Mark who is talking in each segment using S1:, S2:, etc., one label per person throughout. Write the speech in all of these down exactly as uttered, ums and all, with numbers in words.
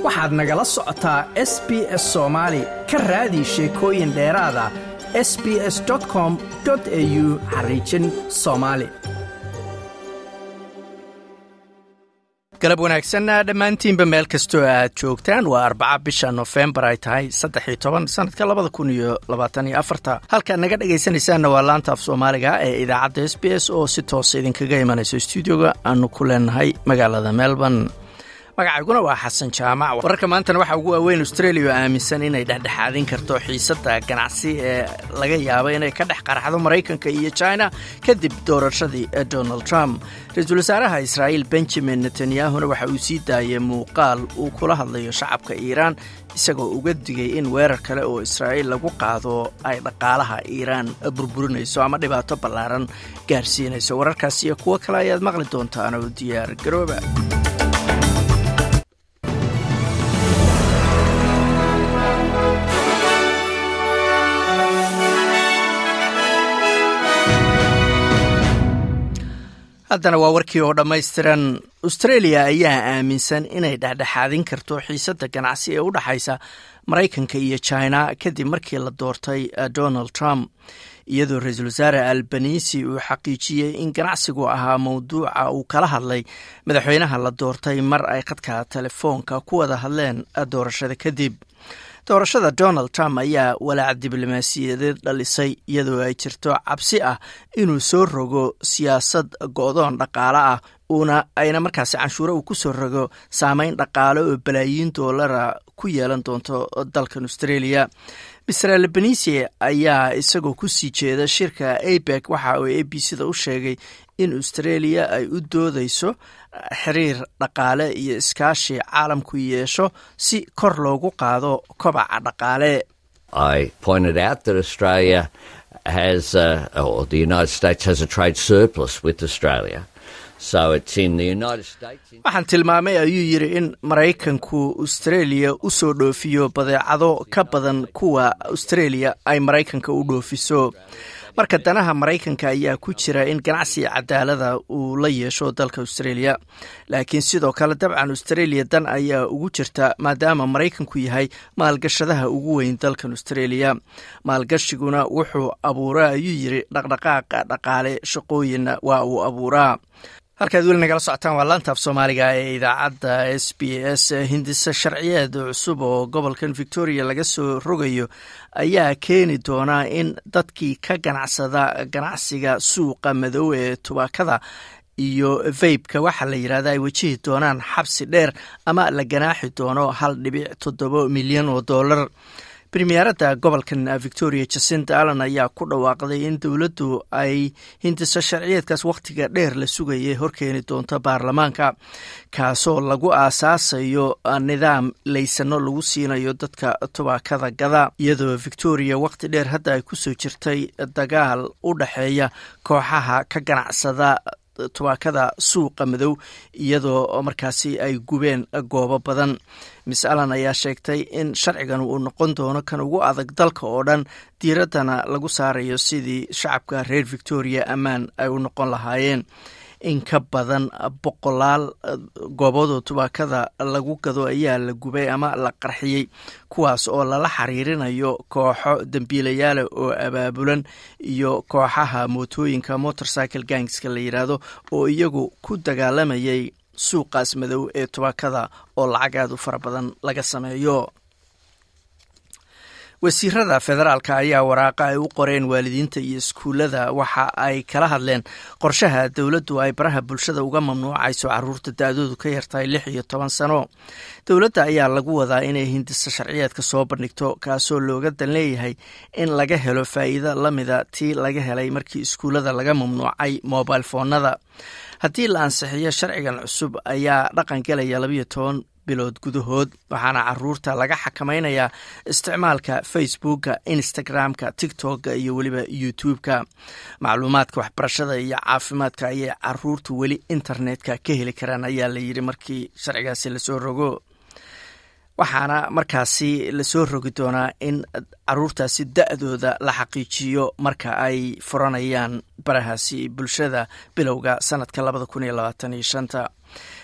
S1: waxaad nagala socotaa S B S Soomaali ka raadi sheekooyin dheeraada s b s dot com dot a u xariijin Soomaali. galab wanaagsan dhammaantiinba meel kastoo aad joogtaan waa arbaca bisha November ay tahay saddex iyo toban sanadka labada kun iyo labaatan iyo afar halka naga dhageysanaysaana waa laanta af Soomaaliga ee idaacadda S B S oo si toos idinkaga imanayso stuudiyoga aanu ku leenahay magaalada Melbourne. magacayguna waa xasan jaamac. wararka maantana waxa ugu weyn Australia aaminsan inay dhexdhexaadin karto xiisada ganacsi ee laga yaabo inay ka dhex qaraxdo Mareykanka iyo China kadib doorashadii Donald Trump. Ra'iisul Wasaaraha Israel Benjamin Netanyahu waxa uu sii daayay muuqaal uu kula hadlayo shacabka Iran isagoo uga digay in weerar kale oo Israel lagu qaado ay dhaqaalaha Iran burburinayso ama dhibaato ballaaran gaarsiinayso. wararkaas iyo kuwa kale ayaad maqli doontaan oo diyaar garooba. haddana waa warkii oo dhammaystiran. Australia ayaa aaminsan inay dhexdhexaadin karto xiisada ganacsi ee u dhaxaysa Mareykanka iyo China kadib markii la doortay Donald Trump, iyadoo Ra'iisul Wasaare Albanese uu xaqiijiyay in ganacsigu ahaa mowduuca uu kala hadlay madaxweynaha la doortay mar ay khadka telefoonka ku wada hadleen doorashada kadib. doorashada Donald Trump ayaa walaac diblomaasiyadeed dhalisay iyadoo ay jirto cabsi ah inuu soo rogo siyaasad go'doon dhaqaale ah una ayna markaasi canshuuro uu ku soo rogo saameyn dhaqaale oo balaayiin doolara ku yeelan doonto dalkan Australia. mister Albanese ayaa isagoo ku sii jeeda shirka A PEC waxa uu A B C-da u sheegay in Australia ay u doodayso xiriir dhaqaale iyo iskaashi caalamku yeesho si kor loogu qaado kobaca dhaqaale.
S2: I pointed out that Australia has uh, or the United States has a trade surplus with Australia. So it's in the United States.
S1: waxaan tilmaamay ayuu yiri in Mareykanku Australia u soo dhoofiyo badeecado ka badan kuwa Australia ay Mareykanka u dhoofiso. marka danaha Mareykanka ayaa ku jira in ganacsi cadaalada uu la yeesho dalka Australia, laakiin sidoo kale dabcan Australia dan ayaa ugu jirta maadaama Mareykanku yahay maalgashadaha ugu weyn dalkan Australia. maalgashiguna wuxuu abuuraa ayuu yiri dhaqdhaqaaqa dhaqaale shaqooyin waa uu abuuraa. halkaad weli nagala socotaan waa laanta af Soomaaliga ee idaacadda S B S. hindisa sharciyeed cusub oo gobolkan Victoria laga soo rogayo ayaa keeni doona in dadkii ka ganacsada ganacsiga suuqa madow ee tubaakada iyo vape-ka waxa la yiraahdaa ay wajihi doonaan xabsi dheer ama la ganaaxi doono hal dhibic toddoba milyan oo dollar. Premierada gobolkan Victoria Jacinta Allen ayaa ku dhawaaqday in dawladdu ay hindisa sharciyeedkaas waqtiga dheer la sugayay horkeeni doonto baarlamaanka, kaasoo lagu aasaasayo nidaam laysano lagu siinayo dadka tubaakada gada, iyadoo Victoria waqti dheer hadda ay ku soo jirtay dagaal u dhaxeeya kooxaha ka ganacsada tubaakada suuqa madow iyadoo markaasi ay gubeen goobo badan. Miss Allen ayaa sheegtay in sharcigan uu noqon doono kan ugu adag dalka oo dhan, diiradana lagu saarayo sidii shacabka reer Victoria ammaan ay u noqon lahaayeen. in ka badan boqolaal gooboodo tubaakada lagu gado ayaa la gubay ama la qarxiyey, kuwaas oo lala xiriirinayo kooxo dambiilayaal oo abaabulan iyo kooxaha mootooyinka motorcycle gangska la yiraahdo oo iyagu ku dagaalamayay suuqaas madow ee tubaakada oo lacag aad u fara badan laga sameeyo. wasiirada federaalka ayaa waraaqa ay u qoreen waalidiinta iyo iskuulada waxa ay kala hadleen qorshaha dawladdu ay baraha bulshada uga mamnuucayso caruurta da'doodu ka yartahay lix iyo toban sano. dawladda ayaa lagu wadaa inay hindisa sharciyeedka soo bandhigto, kaasoo looga dan leeyahay in laga helo faa'iido lamida tii laga helay markii iskuulada laga mamnuucay mobile foonada. haddii la ansixiyo sharcigan cusub ayaa dhaqan galaya labiyo toban bilood gudahood, waxaana caruurta laga xakamaynayaa isticmaalka Facebooka, Instagramka, TikToka iyo weliba YouTubeka. macluumaadka waxbarashada iyo caafimaadka ayay caruurtu weli internetka ka heli karaan ayaa la yiri markii sharcigaasi la soo rogo. waxaana markaasi la soo rogi doonaa in caruurtaasi da'dooda la xaqiijiyo marka ay furanayaan barahaasi bulshada bilowga sanadka labada kun iyo labaatan iyo shanta.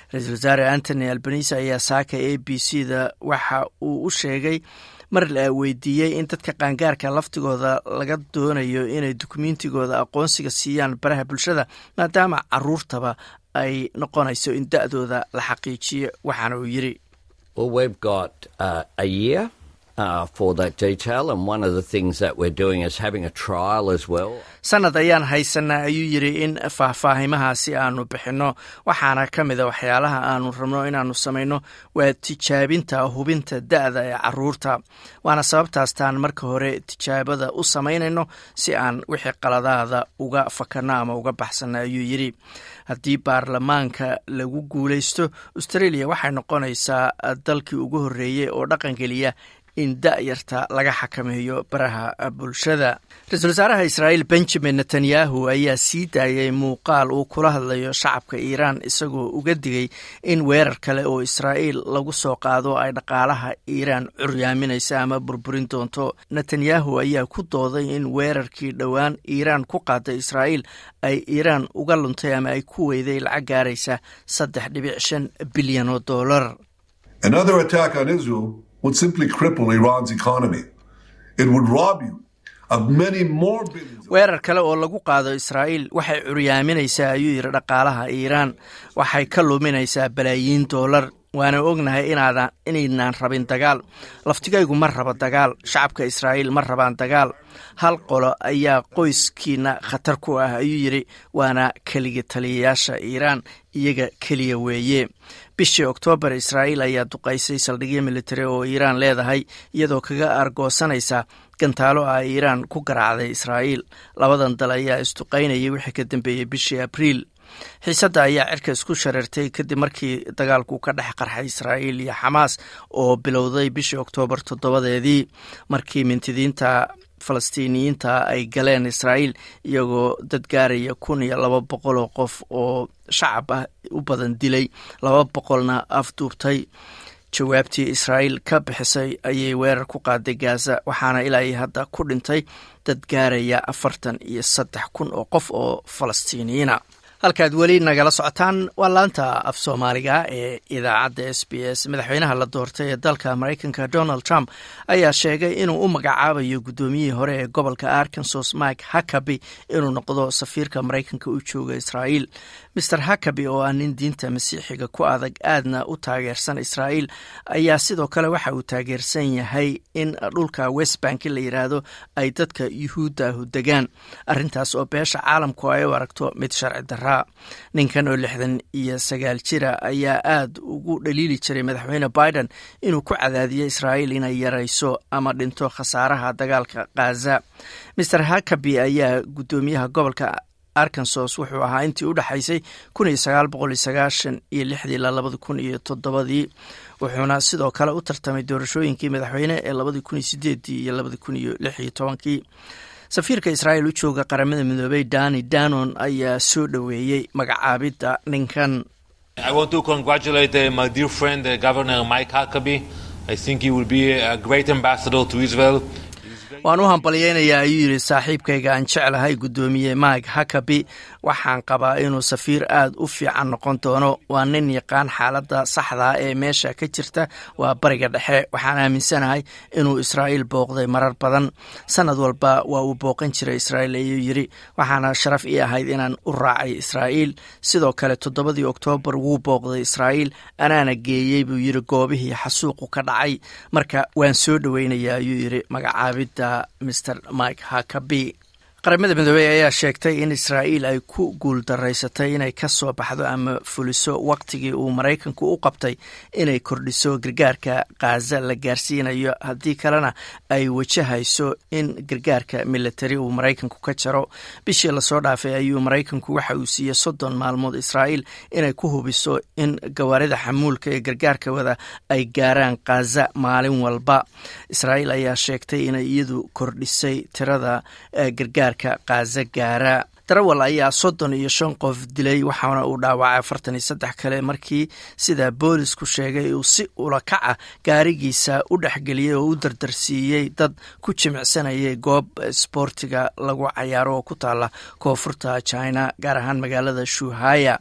S1: ra-iisul wasaare antony albanese ayaa saaka a b c da waxa uu u sheegay mar la weydiiyey in dadka qaangaarka laftigooda laga doonayo inay dukumeentigooda aqoonsiga siiyaan baraha bulshada maadaama caruurtaba ay noqonayso in da-dooda la xaqiijiyo waxaana uu yidhi
S2: Well, we've got uh, a year uh, for that detail, and one of the things that we're doing is having a trial as well.
S1: sanad ayaan haysanaa ayuu yidhi in faahfaahimahaasi aanu bixinno waxaana ka mida waxyaalaha aanu rabno inaanu samayno waa tijaabinta hubinta da-da ee caruurta waana sababtaastaan marka hore tijaabada u samaynayno si aan wixii qaladaada uga fakanno ama uga baxsanno ayuu yidhi haddii baarlamaanka lagu guulaysto australia waxay noqonaysaa dalkii ugu horreeyey oo dhaqangeliya in da-yarta laga xakameeyo baraha bulshada ra-iisul wasaaraha israa'iil benjamin netanyahu ayaa sii daayay muuqaal uu kula hadlayo shacabka iiraan isagoo uga digay in weerar kale oo israa'iil lagu soo qaado ay dhaqaalaha iiraan curyaaminaysa ama burburin doonto netanyahu ayaa ku dooday in weerarkii dhowaan iiraan ku qaaday israa'iil ay iiraan uga luntay ama ay ku weyday lacag gaaraysa saddex dhibic shan bilyan oo dollar
S3: Another attack on Israel would simply cripple Iran's economy. It would rob you of many more billions.
S1: weerar kale oo lagu qaado israa'iil waxay curyaaminaysaa ayuu yidhi dhaqaalaha iiraan waxay ka luminaysaa balaayiin dollar waana ognahay inaada inaynaan rabin dagaal laftigaygu ma rabo dagaal shacabka israa'iil ma rabaan dagaal hal qolo ayaa qoyskiina khatar ku ah ayuu yidhi waana keliga taliyayaasha iiraan iyaga keliya weeye bishii oktoobar israa'iil ayaa duqaysay saldhigyo militari oo iiraan leedahay iyadoo kaga argoosanaysa gantaalo ah iiraan ku garaacday israa'iil labadan dal ayaa isduqaynayay wixii ka dambeeyey bishii abriil xiisadda ayaa cirka isku shareertay kadib markii dagaalku ka dhex qarxay israa'iil iyo xamaas oo bilowday bishii oktoobar toddobadeedii markii mintidiinta falastiiniyiinta ay galeen israa'iil iyagoo dad gaaraya kun iyo laba boqol oo qof oo shacab ah u badan dilay laba boqolna afduubtay jawaabtii israa'iil ka bixisay ayay weerar ku qaaday gaza waxaana ilaa iyo hadda ku dhintay dad gaaraya afartan iyo saddex kun oo qof oo falastiiniyiina halkaad weli nagala socotaan waa laanta af soomaaliga ee idaacadda s b s madaxweynaha la doortay ee dalka maraykanka donald trump ayaa sheegay inuu u magacaabayo guddoomiyihii hore ee gobolka arkansas mike huckaby inuu noqdo safiirka maraykanka u jooga israa'iil mister huckaby oo ah nin diinta masiixiga ku adag aadna u taageersan israa'iil ayaa sidoo kale waxa uu taageersan yahay in dhulka westbank la yidhaahdo ay dadka yuhuuddahu degaan arrintaas oo beesha caalamku ay u aragto mid sharci darra ninkan oo lixdan iyo sagaal jira ayaa aad ugu dhaliili jiray madaxweyne biden inuu ku cadaadiyo israa'iil inay yarayso ama dhinto khasaaraha dagaalka khaza mister huckaby ayaa guddoomiyaha gobolka arkansas wuxuu ahaa intii u dhexaysay kun iyo sagaal boqol iyo sagaashan iyo lixdii ilaa labadi kun iyo toddobadii wuxuuna sidoo kale u tartamay doorashooyinkii madaxweyne ee labadii kun iyo sideedii iyo labadi kun iyo lix iyo tobankii safiirka israa'iil u jooga qaramada midoobay dani danon ayaa soo dhoweeyey magacaabidda ninkan
S4: I want to congratulate uh, my dear friend uh, Governor Mike Huckabee. I think he will be a great ambassador to Israel.
S1: waan u hambalyeynayaa ayuu yidhi saaxiibkayga aan jeclahay guddoomiye mike huckaby waxaan qabaa inuu safiir aad u fiican noqon doono waa nin yaqaan xaaladda saxdaa ee meesha ka jirta waa bariga dhexe waxaan aaminsanahay inuu israa'iil booqday marar badan sanad walba waa uu booqan jiray israa'iil ayuu yidhi waxaana sharaf ii ahayd inaan u raacay israa'iil sidoo kale toddobadii oktoobar wuu booqday israa'iil anaana geeyey buu yidhi goobihii xasuuqu ka dhacay marka waan soo dhoweynayaa ayuu yidhi magacaabidda mister mike huckaby qaramada midoobey ayaa sheegtay in israa'iil ay ku guul daraysatay inay ka soo baxdo ama fuliso waqtigii uu maraykanku u qabtay inay kordhiso gargaarka khaza la gaarsiinayo haddii kalena ay wajahayso in gargaarka militari uu maraykanku ka jaro bishii lasoo dhaafay ayuu maraykanku waxa uu siiyey soddon maalmood israa'iil inay ku hubiso in gawaarida xamuulka ee gargaarka wada ay gaaraan khaza maalin walba israa'iil ayaa sheegtay inay iyadu kordhisay tirada gargaar khaza gaara darawal ayaa soddon iyo shan qof dilay waxaana uu dhaawacay afartan iyo saddex kale markii sida boolisku sheegay uu si ulakaca gaarigiisa u dhexgeliyey oo u dardarsiiyey dad ku jimicsanayay goob isboortiga lagu cayaaro oo ku taala koonfurta china gaar ahaan magaalada shuhaya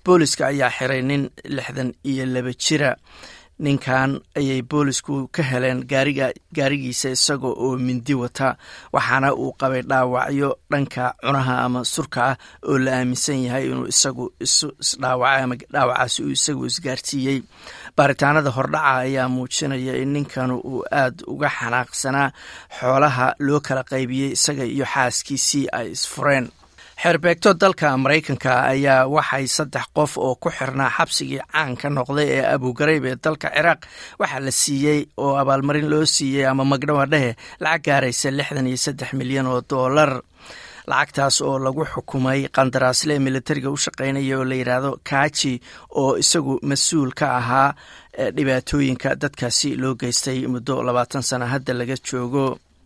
S1: booliska ayaa xiray nin lixdan iyo laba jira. ninkan ayay boolisku ka heleen gaariga gaarigiisa isaga oo mindi wata, waxaana uu qabay dhaawacyo dhanka cunaha ama surka ah oo la aaminsan yahay inuu isagu isdhaawacay ama dhaawacaasi uu isagu isgaarsiiyey. baaritaanada hordhaca ayaa muujinaya in ninkan uu aad uga xanaaqsanaa xoolaha loo kala qaybiyey isaga iyo xaaskiisii ay isfureen. xeerbeegto dalka Maraykanka ayaa waxay saddex qof oo ku xirnaa xabsigii caan ka noqday ee Abu Ghraib ee dalka Ciraaq waxaa la siiyey oo abaalmarin loo siiyey ama magdhawa dhehe lacag gaaraysa lixdan iyo saddex milyan oo dollar. lacagtaas oo lagu xukumay qandaraasle militariga u shaqeynaya oo la yiraahdo Kaaji oo isagu mas-uul ka ahaa dhibaatooyinka dadkaasi loo geystay muddo labaatan sano hadda laga joogo.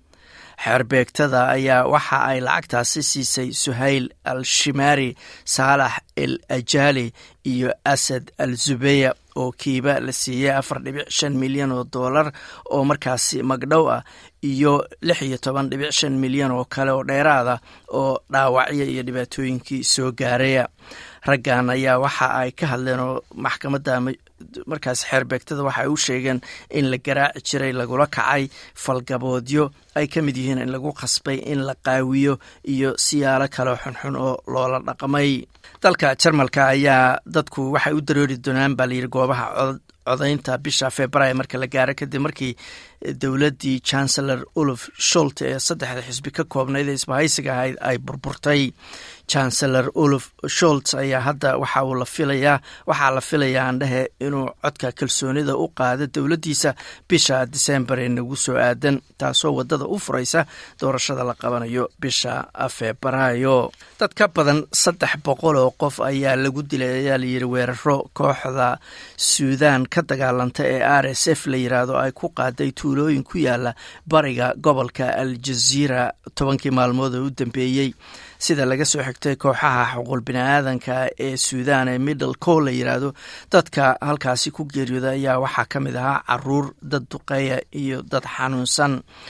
S1: xeerbeegtada ayaa waxa ay lacagtaasi siisay Suhayl al-Shimari, Saalax el-Ajali iyo Asad al-Zubeya oo kiiba la siiyey afar dhibic shan milyan oo dollar oo markaasi magdhow ah iyo lix iyo toban dhibic shan milyan oo kale oo dheeraada oo dhaawacyo iyo dhibaatooyinkii soo gaaraya. raggan ayaa waxa ay ka hadleen oo maxkamadda markaas xeerbeegtada waxa ay u sheegeen in la garaaci jiray, lagula kacay falgaboodyo ay ka mid yihiin in lagu qasbay in la qaawiyo iyo siyaalo kale xunxun oo loola dhaqmay. dalka Jarmalka ayaa dadku waxay u daroori doonaan baa layidhi goobaha codaynta bisha Febraayo marka la gaaro kadib markii dowladdii Chancellor Olaf Scholz ee saddexda xisbi ka koobnayd ee isbahaysiga ahayd ay burburtay. Chancellor Olaf Scholz ayaa hadda waxa uu la filayaa waxaa la filayaa andhahe inuu codka kalsoonida u qaado dowladdiisa bisha December ee nagu soo aadan, taasoo wadada u furaysa doorashada la qabanayo bisha Febraayo. dad ka badan saddex boqol oo qof ayaa lagu dilay ayaa la yidhi weeraro kooxda Suudaan ka dagaalanta ee R S F la yiraahdo ay ku qaaday tuulooyin ku yaala bariga gobolka Al-Jazeera tobankii maalmood oo u dambeeyey. sida laga soo xigtay kooxaha xuquuq bini'aadanka ee Suudaan ee Middle Call la yiraahdo, dadka halkaasi ku geeriyooday ayaa waxaa ka mid ahaa caruur, dad duqeeya iyo dad xanuunsan.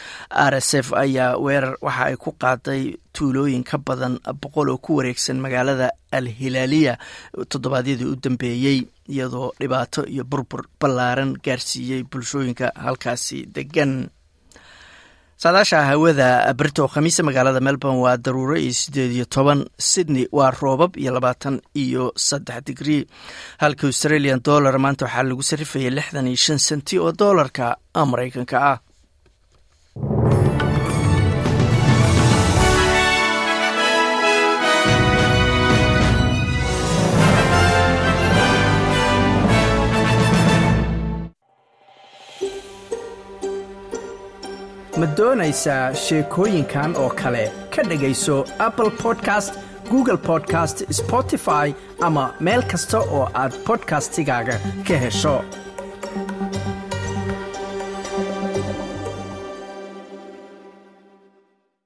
S1: R S F ayaa weerar waxa ay ku qaaday tuulooyin ka badan boqol oo ku wareegsan magaalada Al-Hilaaliya toddobaadyadii u dambeeyey, iyadoo dhibaato iyo burbur ballaaran gaarsiiyey bulshooyinka halkaasi degan. saadaasha hawada Brito Khamiis magaalada Melbourne waa daruuro iyo sideed iyo toban, Sydney waa roobab iyo labaatan iyo saddex digrii, halka Australian dollar maanta waxaa lagu sarifayay lixdan iyo shan senti oo dollarka Maraykanka ah. ma doonaysaa sheekooyinkan oo kale ka dhegayso Apple Podcast, Google Podcast, Spotify ama meel kasta oo aad podcastigaaga ka hesho.